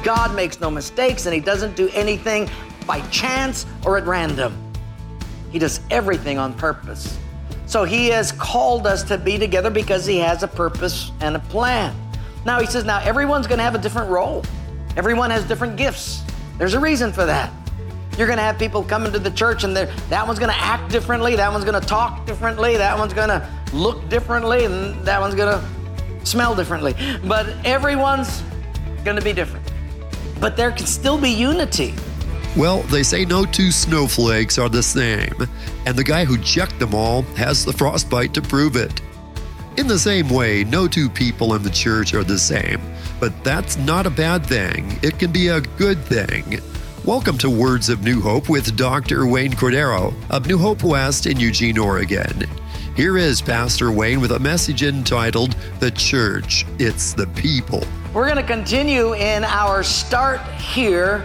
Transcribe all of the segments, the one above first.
God makes no mistakes, and he doesn't do anything by chance or at random. He does everything on purpose. So he has called us to be together because he has a purpose and a plan. Now he says, now everyone's going to have a different role. Everyone has different gifts. There's a reason for that. You're going to have people come into the church and that one's going to act differently, that one's going to talk differently, that one's going to look differently, and that one's going to smell differently. But everyone's going to be different. But there can still be unity. Well, they say no two snowflakes are the same, and the guy who checked them all has the frostbite to prove it. In the same way, no two people in the church are the same, but that's not a bad thing. It can be a good thing. Welcome to Words of New Hope with Dr. Wayne Cordero of New Hope West in Eugene, Oregon. Here is Pastor Wayne with a message entitled, The Church, It's the People. We're going to continue in our Start Here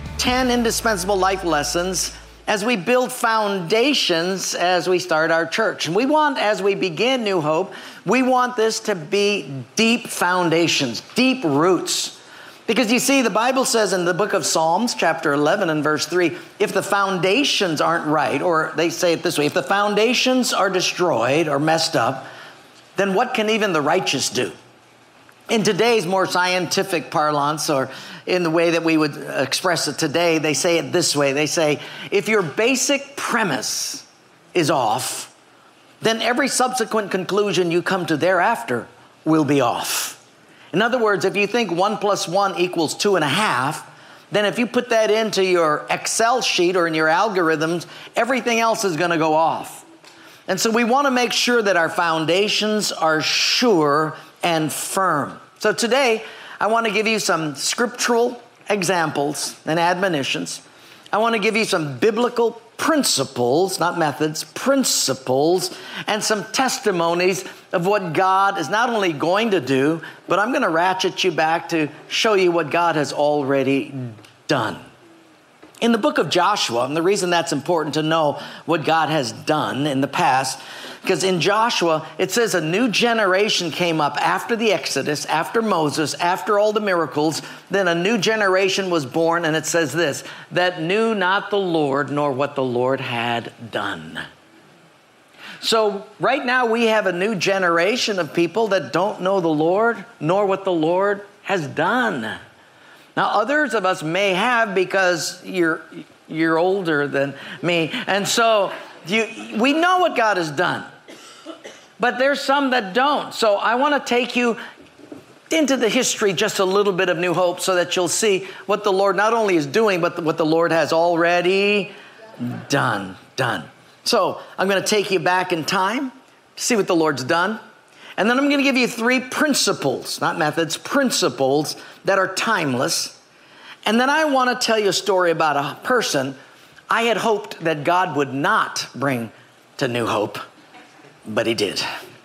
10 indispensable life lessons as we build foundations as we start our church. And we want, as we begin New Hope, we want this to be deep foundations, deep roots. Because you see, the Bible says in the book of Psalms, chapter 11 and verse 3, if the foundations aren't right, or they say it this way, if the foundations are destroyed or messed up, then what can even the righteous do? In today's more scientific parlance, or in the way that we would express it today, they say it this way. They say, if your basic premise is off, then every subsequent conclusion you come to thereafter will be off. In other words, if you think 1 + 1 = 2.5, then if you put that into your Excel sheet or in your algorithms, everything else is going to go off. And so we want to make sure that our foundations are sure and firm. So today, I want to give you some scriptural examples and admonitions. I want to give you some biblical principles, not methods, principles, and some testimonies of what God is not only going to do, but I'm going to ratchet you back to show you what God has already done. In the book of Joshua, and the reason that's important to know what God has done in the past, because in Joshua, it says a new generation came up after the Exodus, after Moses, after all the miracles. Then a new generation was born, and it says this, that knew not the Lord nor what the Lord had done. So right now we have a new generation of people that don't know the Lord nor what the Lord has done. Now others of us may have because you're older than me, and so we know what God has done, but there's some that don't. So I want to take you into the history just a little bit of New Hope so that you'll see what the Lord not only is doing, but what the Lord has already done. So I'm going to take you back in time to see what the Lord's done. And then I'm going to give you 3 principles, not methods, principles that are timeless. And then I want to tell you a story about a person I had hoped that God would not bring to New Hope, but he did.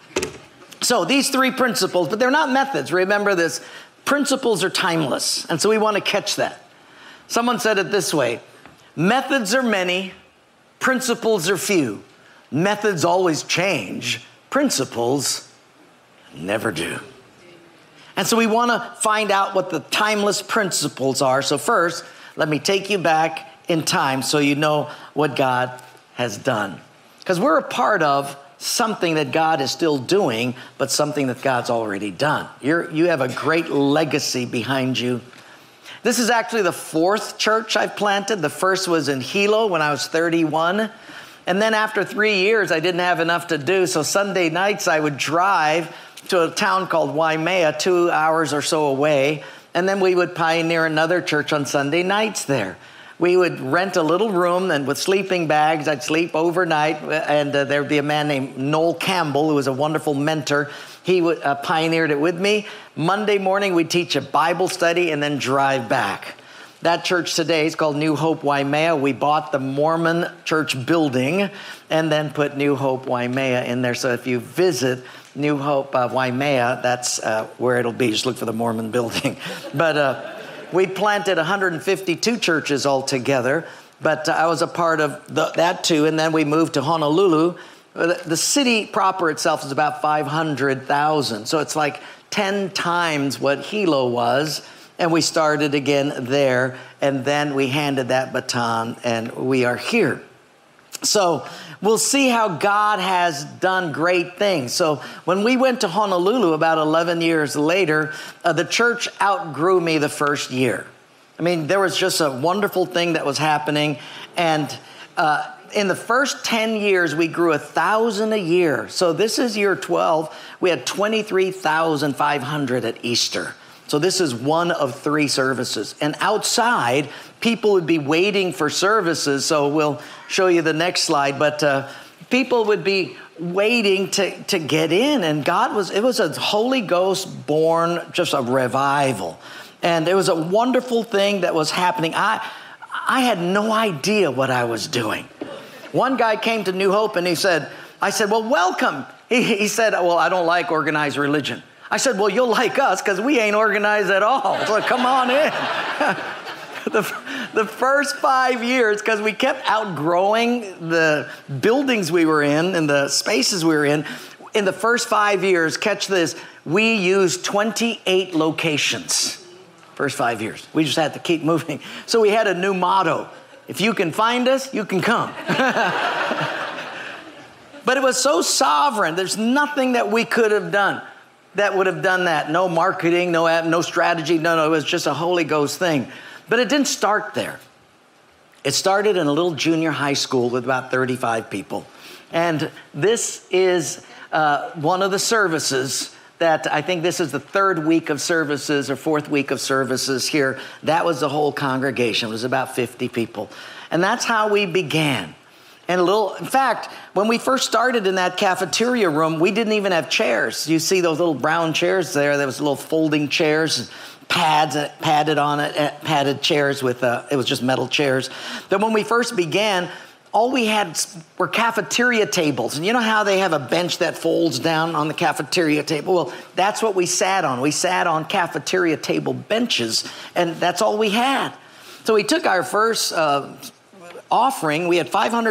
So these 3 principles, but they're not methods. Remember this, principles are timeless. And so we want to catch that. Someone said it this way, methods are many, principles are few. Methods always change, principles never do. And so we want to find out what the timeless principles are. So first, let me take you back in time so you know what God has done. Because we're a part of something that God is still doing, but something that God's already done. You have a great legacy behind you. This is actually the 4th church I've planted. The first was in Hilo when I was 31. And then after 3 years, I didn't have enough to do. So Sunday nights, I would drive to a town called Waimea, 2 hours or so away. And then we would pioneer another church on Sunday nights there. We would rent a little room, and with sleeping bags, I'd sleep overnight. And there would be a man named Noel Campbell, who was a wonderful mentor. He pioneered it with me. Monday morning, we'd teach a Bible study and then drive back. That church today is called New Hope Waimea. We bought the Mormon church building and then put New Hope Waimea in there. So if you visit New Hope Waimea, that's where it'll be. Just look for the Mormon building. But we planted 152 churches altogether, but I was a part of that too. And then we moved to Honolulu. The city proper itself is about 500,000. So it's like 10 times what Hilo was. And we started again there, and then we handed that baton, and we are here. So we'll see how God has done great things. So when we went to Honolulu about 11 years later, the church outgrew me the first year. I mean, there was just a wonderful thing that was happening. And in the first 10 years, we grew 1,000 a year. So this is year 12. We had 23,500 at Easter. So this is one of 3 services. And outside, people would be waiting for services. So we'll show you the next slide. But people would be waiting to get in. And it was a Holy Ghost born, just a revival. And it was a wonderful thing that was happening. I had no idea what I was doing. One guy came to New Hope and I said, well, welcome. He said, well, I don't like organized religion. I said, well, you'll like us because we ain't organized at all. So come on in. The first 5 years, because we kept outgrowing the buildings we were in and the spaces we were in the first 5 years, catch this, we used 28 locations. First 5 years. We just had to keep moving. So we had a new motto. If you can find us, you can come. But it was so sovereign. There's nothing that we could have done that would have done that. No marketing, no strategy. No, it was just a Holy Ghost thing. But it didn't start there. It started in a little junior high school with about 35 people. And this is one of the services that I think this is the 3rd week of services or 4th week of services here. That was the whole congregation. It was about 50 people. And that's how we began. And in fact, when we first started in that cafeteria room, we didn't even have chairs. You see those little brown chairs there? There was little folding chairs, padded on it, padded chairs with, it was just metal chairs. Then when we first began, all we had were cafeteria tables. And you know how they have a bench that folds down on the cafeteria table? Well, that's what we sat on. We sat on cafeteria table benches, and that's all we had. So we took our first offering. We had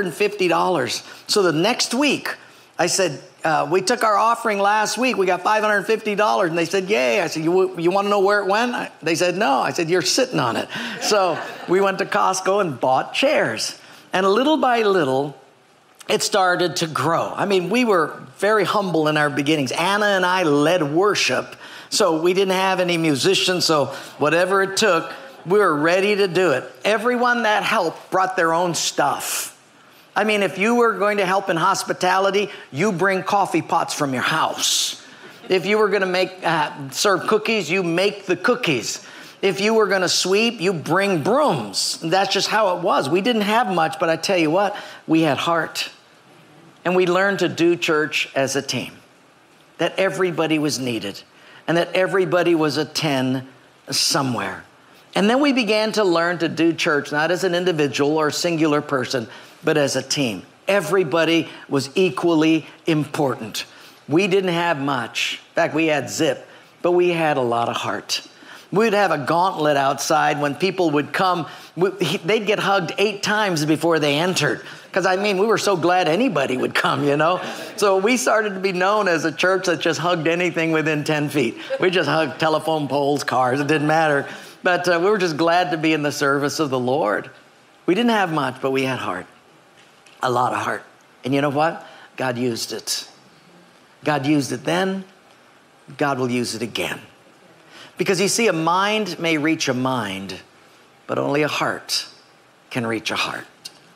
$550. So the next week, I said, we took our offering last week. We got $550. And they said, yay. I said, you want to know where it went? They said, no. I said, you're sitting on it. So we went to Costco and bought chairs. And little by little, it started to grow. I mean, we were very humble in our beginnings. Anna and I led worship. So we didn't have any musicians. So whatever it took, we were ready to do it. Everyone that helped brought their own stuff. I mean, if you were going to help in hospitality, you bring coffee pots from your house. If you were going to serve cookies, you make the cookies. If you were going to sweep, you bring brooms. That's just how it was. We didn't have much, but I tell you what, we had heart. And we learned to do church as a team. That everybody was needed. And that everybody was a 10 somewhere. And then we began to learn to do church, not as an individual or a singular person, but as a team. Everybody was equally important. We didn't have much. In fact, we had zip, but we had a lot of heart. We'd have a gauntlet outside when people would come. They'd get hugged 8 times before they entered. Because, I mean, we were so glad anybody would come, you know. So we started to be known as a church that just hugged anything within 10 feet. We just hugged telephone poles, cars. It didn't matter. But we were just glad to be in the service of the Lord. We didn't have much, but we had heart. A lot of heart. And you know what? God used it. God used it then. God will use it again. Because you see, a mind may reach a mind, but only a heart can reach a heart.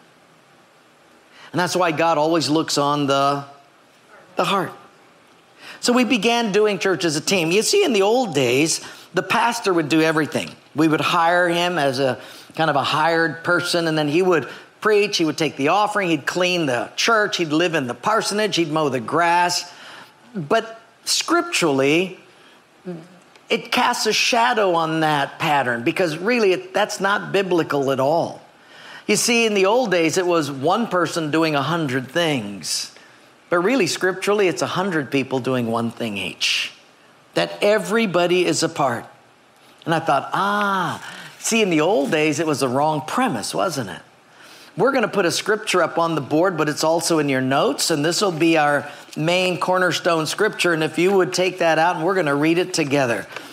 And that's why God always looks on the heart. So we began doing church as a team. You see, in the old days, the pastor would do everything. We would hire him as a kind of a hired person, and then he would preach, he would take the offering, he'd clean the church, he'd live in the parsonage, he'd mow the grass. But scripturally, it casts a shadow on that pattern because really that's not biblical at all. You see, in the old days, it was one person doing 100 things. But really, scripturally, it's 100 people doing one thing each. That everybody is a part. And I thought, see, in the old days, it was the wrong premise, wasn't it? We're going to put a scripture up on the board, but it's also in your notes. And this will be our main cornerstone scripture. And if you would take that out, and we're going to read it together.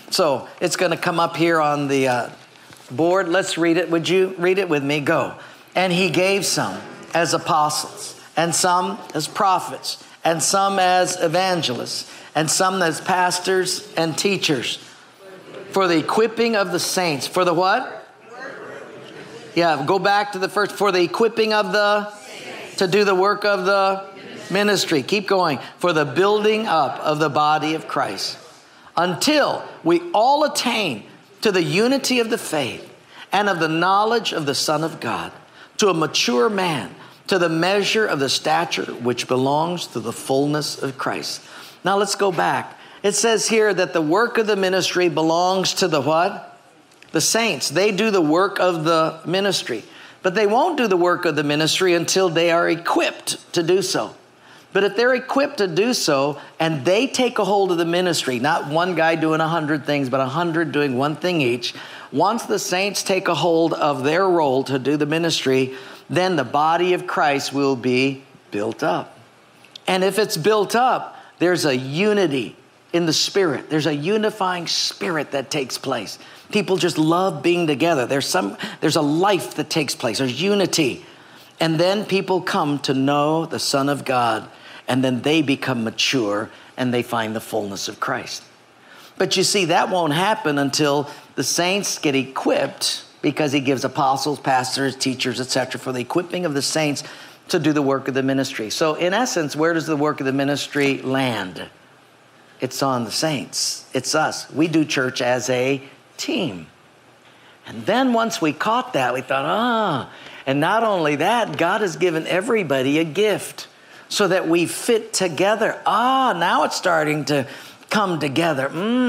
So it's going to come up here on the board. Let's read it. Would you read it with me? Go. And he gave some as apostles, and some as prophets, and some as evangelists, and some as pastors and teachers, for the equipping of the saints. For the what? Yeah, go back to the first. For the equipping of the, to do the work of the ministry. Keep going. For the building up of the body of Christ, until we all attain to the unity of the faith and of the knowledge of the Son of God, to a mature man, to the measure of the stature which belongs to the fullness of Christ. Now let's go back. It says here that the work of the ministry belongs to the what? The saints. They do the work of the ministry. But they won't do the work of the ministry until they are equipped to do so. But if they're equipped to do so and they take a hold of the ministry, not one guy doing 100 things, but 100 doing one thing each, once the saints take a hold of their role to do the ministry, then the body of Christ will be built up. And if it's built up, there's a unity in the Spirit. There's a unifying spirit that takes place. People just love being together. There's a life that takes place. There's unity. And then people come to know the Son of God, and then they become mature and they find the fullness of Christ. But you see, that won't happen until the saints get equipped, because he gives apostles, pastors, teachers, etc., for the equipping of the saints to do the work of the ministry. So in essence, where does the work of the ministry land? It's on the saints. It's us. We do church as a team. And then once we caught that, we thought, and not only that, God has given everybody a gift so that we fit together. Now it's starting to come together.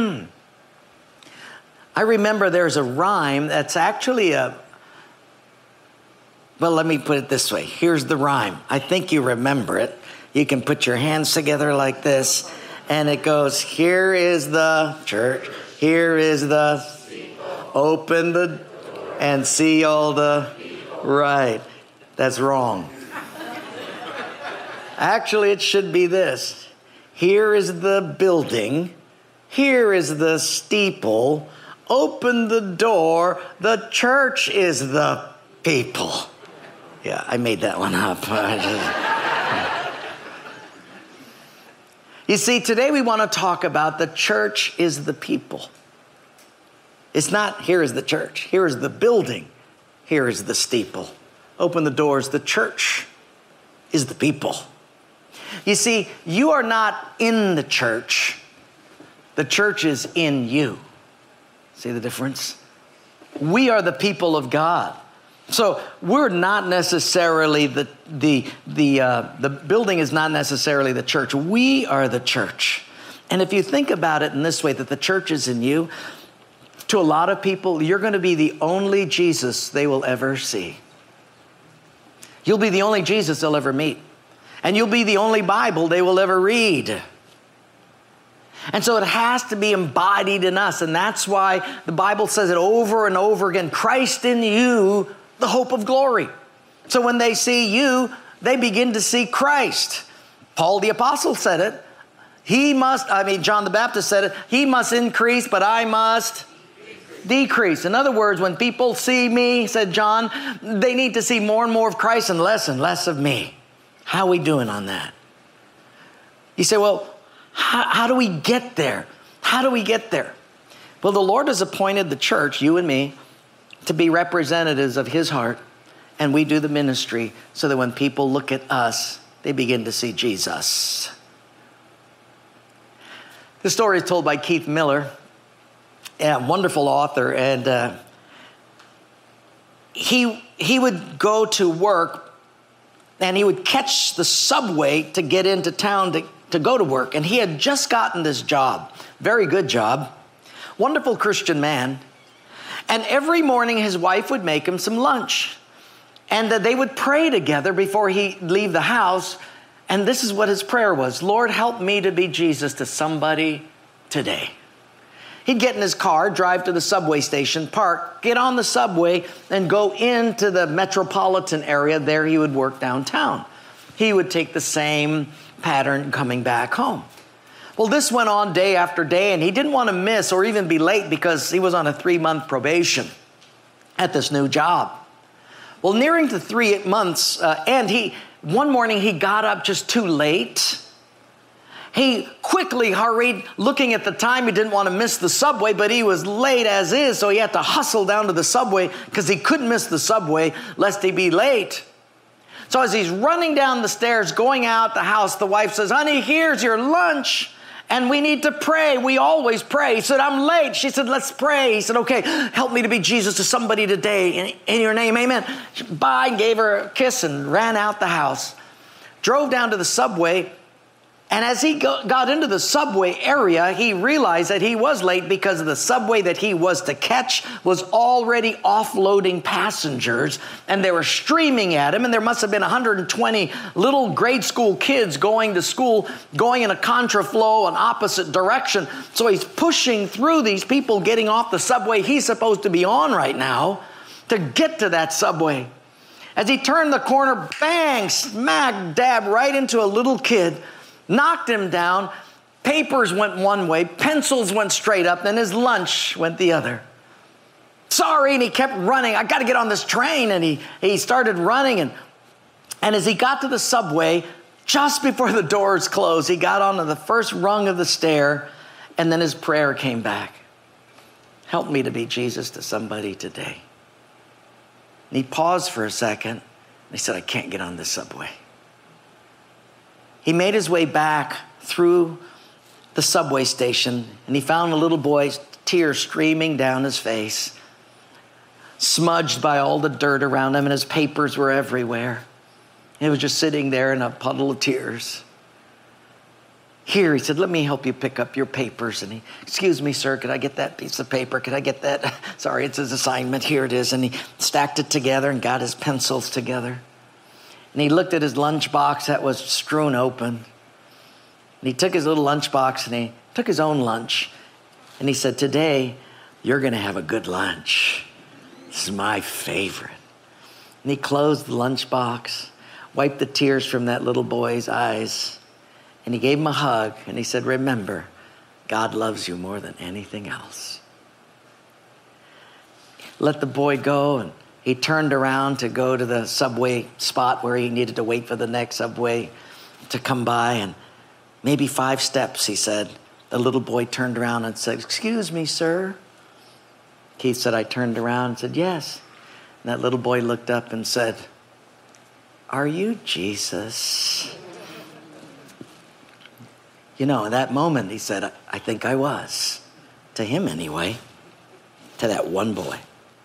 I remember there's a rhyme that's actually well, let me put it this way. Here's the rhyme. I think you remember it. You can put your hands together like this, and it goes, here is the church, here is the, open the, and see all the, right. That's wrong. Actually, it should be this. Here is the building, here is the steeple, open the door, the church is the people. Yeah, I made that one up. You see, today we want to talk about the church is the people. It's not here is the church, here is the building, here is the steeple. Open the doors, the church is the people. You see, you are not in the church is in you. See the difference? We are the people of God. So we're not necessarily the building is not necessarily the church. We are the church. And if you think about it in this way, that the church is in you, to a lot of people, you're going to be the only Jesus they will ever see. You'll be the only Jesus they'll ever meet. And you'll be the only Bible they will ever read. And so it has to be embodied in us. And that's why the Bible says it over and over again. Christ in you, the hope of glory. So when they see you, they begin to see Christ. Paul the Apostle said it. John the Baptist said it. He must increase, but I must decrease. In other words, when people see me, said John, they need to see more and more of Christ and less of me. How are we doing on that? You say, well, how do we get there? How do we get there? Well, the Lord has appointed the church, you and me, to be representatives of his heart, and we do the ministry so that when people look at us, they begin to see Jesus. This story is told by Keith Miller, a wonderful author, and he would go to work, and he would catch the subway to get into town to go to work. And he had just gotten this job, very good job, wonderful Christian man. And every morning his wife would make him some lunch. And they would pray together before he'd leave the house. And this is what his prayer was: Lord, help me to be Jesus to somebody today. He'd get in his car, drive to the subway station, park, get on the subway, and go into the metropolitan area. There he would work downtown. He would take the same pattern coming back home. Well, this went on day after day, and he didn't want to miss or even be late because he was on a 3-month probation at this new job. Well, nearing the 3 months, one morning he got up just too late. He quickly hurried, looking at the time. He didn't want to miss the subway, but he was late as is, so he had to hustle down to the subway because he couldn't miss the subway lest he be late. So as he's running down the stairs, going out the house, the wife says, "Honey, here's your lunch, and we need to pray. We always pray." He said, "I'm late." She said, "Let's pray." He said, "Okay, help me to be Jesus to somebody today. In your name, amen." Bye, gave her a kiss and ran out the house. Drove down to the subway. And as he got into the subway area, he realized that he was late because the subway that he was to catch was already offloading passengers, and they were streaming at him, and there must have been 120 little grade school kids going to school, going in a contraflow, an opposite direction. So he's pushing through these people getting off the subway he's supposed to be on right now to get to that subway. As he turned the corner, bang, smack dab right into a little kid, knocked him down. Papers went one way, pencils went straight up, then his lunch went the other. Sorry, and he kept running. "I got to get on this train." And he started running. And as he got to the subway, just before the doors closed, he got onto the first rung of the stair, and then his prayer came back. "Help me to be Jesus to somebody today." And he paused for a second, and he said, "I can't get on this subway." He made his way back through the subway station, and he found a little boy's tears streaming down his face, smudged by all the dirt around him, and his papers were everywhere. He was just sitting there in a puddle of tears. "Here," he said, "let me help you pick up your papers." And "Excuse me, sir, could I get that piece of paper? Could I get that? Sorry, it's his assignment. Here it is." And he stacked it together and got his pencils together. And he looked at his lunchbox that was strewn open. And he took his little lunchbox and he took his own lunch. And he said, "Today, you're going to have a good lunch. This is my favorite." And he closed the lunchbox, wiped the tears from that little boy's eyes, and he gave him a hug. And he said, "Remember, God loves you more than anything else." Let the boy go, and he turned around to go to the subway spot where he needed to wait for the next subway to come by. And maybe 5 steps, he said, the little boy turned around and said, "Excuse me, sir." Keith said, "I turned around and said, yes." And that little boy looked up and said, "Are you Jesus?" You know, in that moment, he said, I think I was. To him anyway, to that one boy.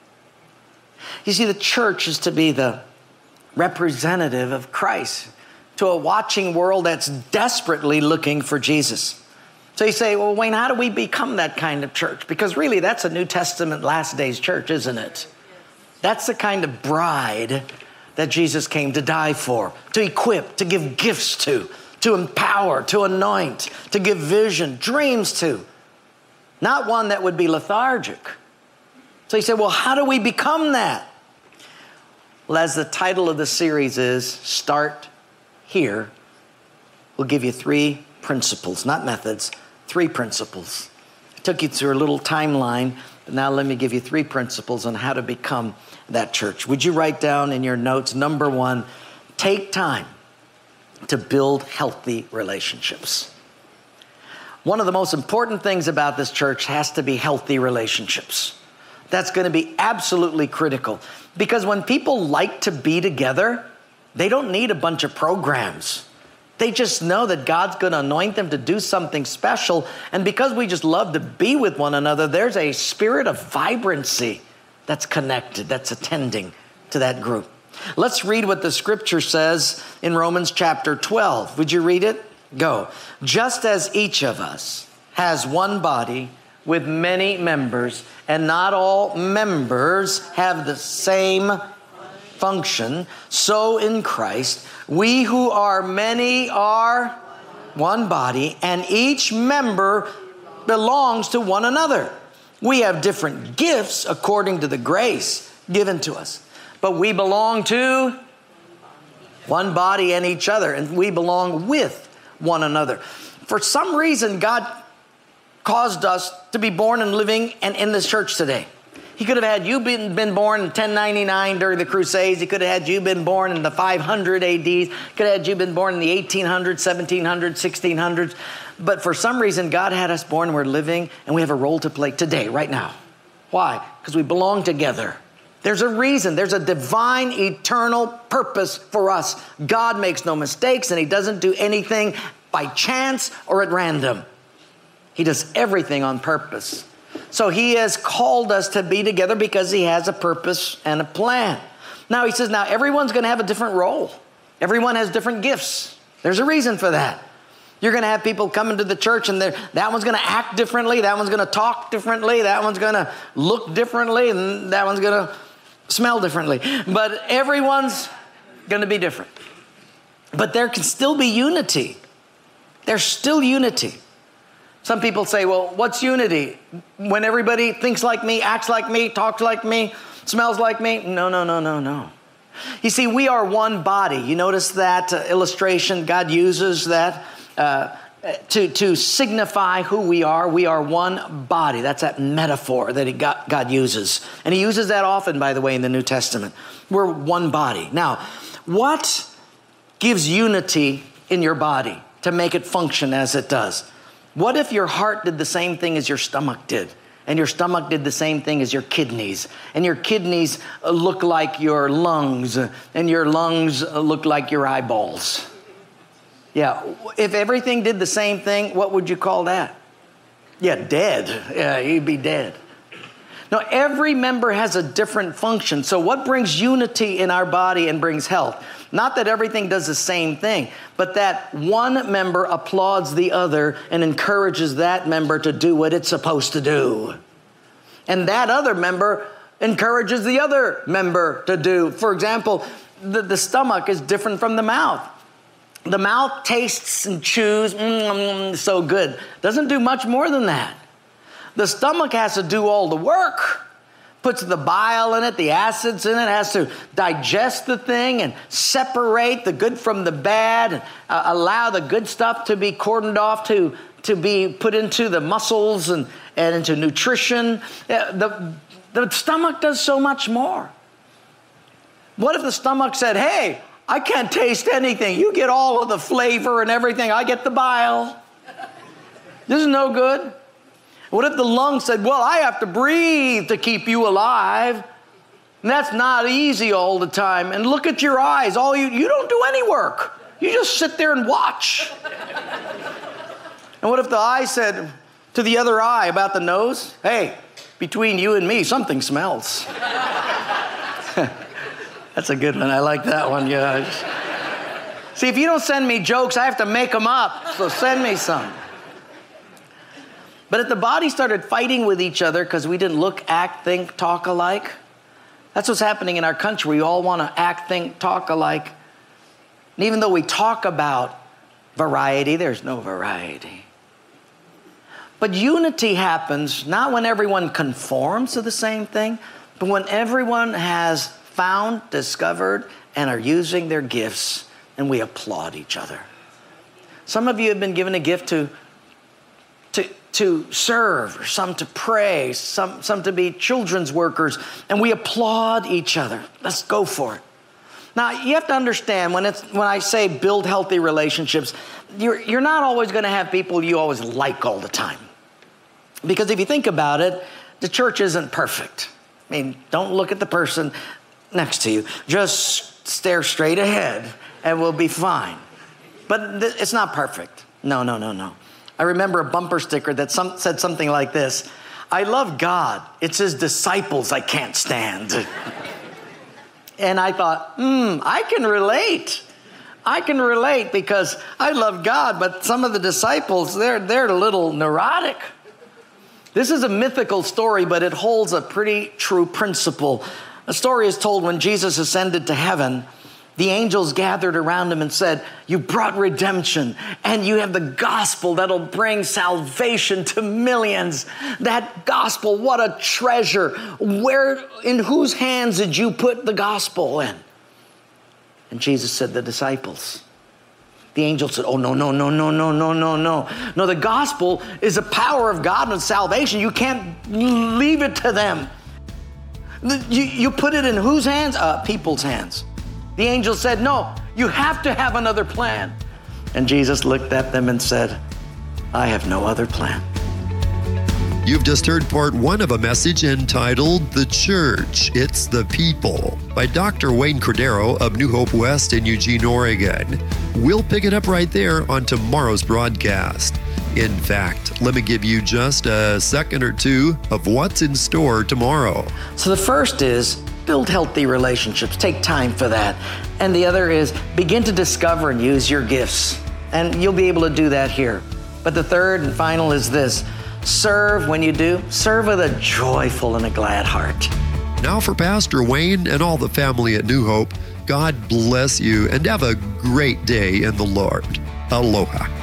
You see, the church is to be the representative of Christ to a watching world that's desperately looking for Jesus. So you say, "Well, Wayne, how do we become that kind of church?" Because really, that's a New Testament last days church, isn't it? That's the kind of bride that Jesus came to die for, to equip, to give gifts to empower, to anoint, to give vision, dreams to. Not one that would be lethargic. So you say, "Well, how do we become that?" Well, as the title of the series is, Start Here, we'll give you 3 principles, not methods, 3 principles. I took you through a little timeline, but now let me give you 3 principles on how to become that church. Would you write down in your notes, number 1, take time to build healthy relationships. One of the most important things about this church has to be healthy relationships. That's going to be absolutely critical. Because when people like to be together, they don't need a bunch of programs. They just know that God's going to anoint them to do something special. And because we just love to be with one another, there's a spirit of vibrancy that's connected, that's attending to that group. Let's read what the scripture says in Romans chapter 12. Would you read it? Go. "Just as each of us has one body with many members, and not all members have the same function, so in Christ, we who are many are one body, and each member belongs to one another. We have different gifts according to the grace given to us, but we belong to one body and each other, and we belong with one another. for some reason, God caused us to be born and living and in this church today. He could have had you been born in 1099 during the Crusades. He could have had you been born in the 500 AD. He could have had you been born in the 1800s, 1700s, 1600s. But for some reason, God had us born, we're living, and we have a role to play today, right now. Why? Because we belong together. There's a reason. There's a divine, eternal purpose for us. God makes no mistakes, and He doesn't do anything by chance or at random. He does everything on purpose. So He has called us to be together because He has a purpose and a plan. Now He says, now everyone's going to have a different role. Everyone has different gifts. There's a reason for that. You're going to have people come into the church and that one's going to act differently. That one's going to talk differently. That one's going to look differently. And that one's going to smell differently. But everyone's going to be different. But there can still be unity. There's still unity. Some people say, well, what's unity? When everybody thinks like me, acts like me, talks like me, smells like me? No. You see, we are one body. You notice that illustration? God uses that to signify who we are. We are one body. That's that metaphor that God uses. And He uses that often, by the way, in the New Testament. We're one body. Now, what gives unity in your body to make it function as it does? What if your heart did the same thing as your stomach did? And your stomach did the same thing as your kidneys. And your kidneys look like your lungs. And your lungs look like your eyeballs. Yeah, if everything did the same thing, what would you call that? Yeah, dead. Yeah, you'd be dead. Now, every member has a different function. So what brings unity in our body and brings health? Not that everything does the same thing, but that one member applauds the other and encourages that member to do what it's supposed to do. And that other member encourages the other member to do. For example, the stomach is different from the mouth. The mouth tastes and chews, so good. Doesn't do much more than that. The stomach has to do all the work. Puts the bile in it, the acids in it, has to digest the thing and separate the good from the bad, and allow the good stuff to be cordoned off to be put into the muscles and into nutrition. The stomach does so much more. What if the stomach said, hey, I can't taste anything. You get all of the flavor and everything. I get the bile. This is no good. What if the lungs said, well, I have to breathe to keep you alive. And that's not easy all the time. And look at your eyes. You don't do any work. You just sit there and watch. And what if the eye said to the other eye about the nose, hey, between you and me, something smells. That's a good one. I like that one. Yeah. See, if you don't send me jokes, I have to make them up. So send me some. But if the body started fighting with each other because we didn't look, act, think, talk alike, that's what's happening in our country. We all want to act, think, talk alike. And even though we talk about variety, there's no variety. But unity happens not when everyone conforms to the same thing, but when everyone has found, discovered, and are using their gifts, and we applaud each other. Some of you have been given a gift to serve, or some to pray, some to be children's workers, and we applaud each other. Let's go for it. Now, you have to understand, when I say build healthy relationships, you're not always going to have people you always like all the time. Because if you think about it, the church isn't perfect. I mean, don't look at the person next to you. Just stare straight ahead and we'll be fine. But it's not perfect. No. I remember a bumper sticker that said something like this: I love God. It's His disciples I can't stand. And I thought, I can relate. I can relate because I love God, but some of the disciples, they're a little neurotic. This is a mythical story, but it holds a pretty true principle. A story is told when Jesus ascended to heaven. The angels gathered around Him and said, you brought redemption and you have the gospel that'll bring salvation to millions. That gospel, what a treasure. In whose hands did you put the gospel in? And Jesus said, the disciples. The angel said, oh, no. No, the gospel is the power of God and salvation. You can't leave it to them. You put it in whose hands? People's hands. The angel said, no, you have to have another plan. And Jesus looked at them and said, I have no other plan. You've just heard part 1 of a message entitled The Church, It's the People by Dr. Wayne Cordero of New Hope West in Eugene, Oregon. We'll pick it up right there on tomorrow's broadcast. In fact, let me give you just a second or two of what's in store tomorrow. So the first is build healthy relationships. Take time for that. And the other is begin to discover and use your gifts. And you'll be able to do that here. But the third and final is this. Serve when you do. Serve with a joyful and a glad heart. Now for Pastor Wayne and all the family at New Hope, God bless you and have a great day in the Lord. Aloha.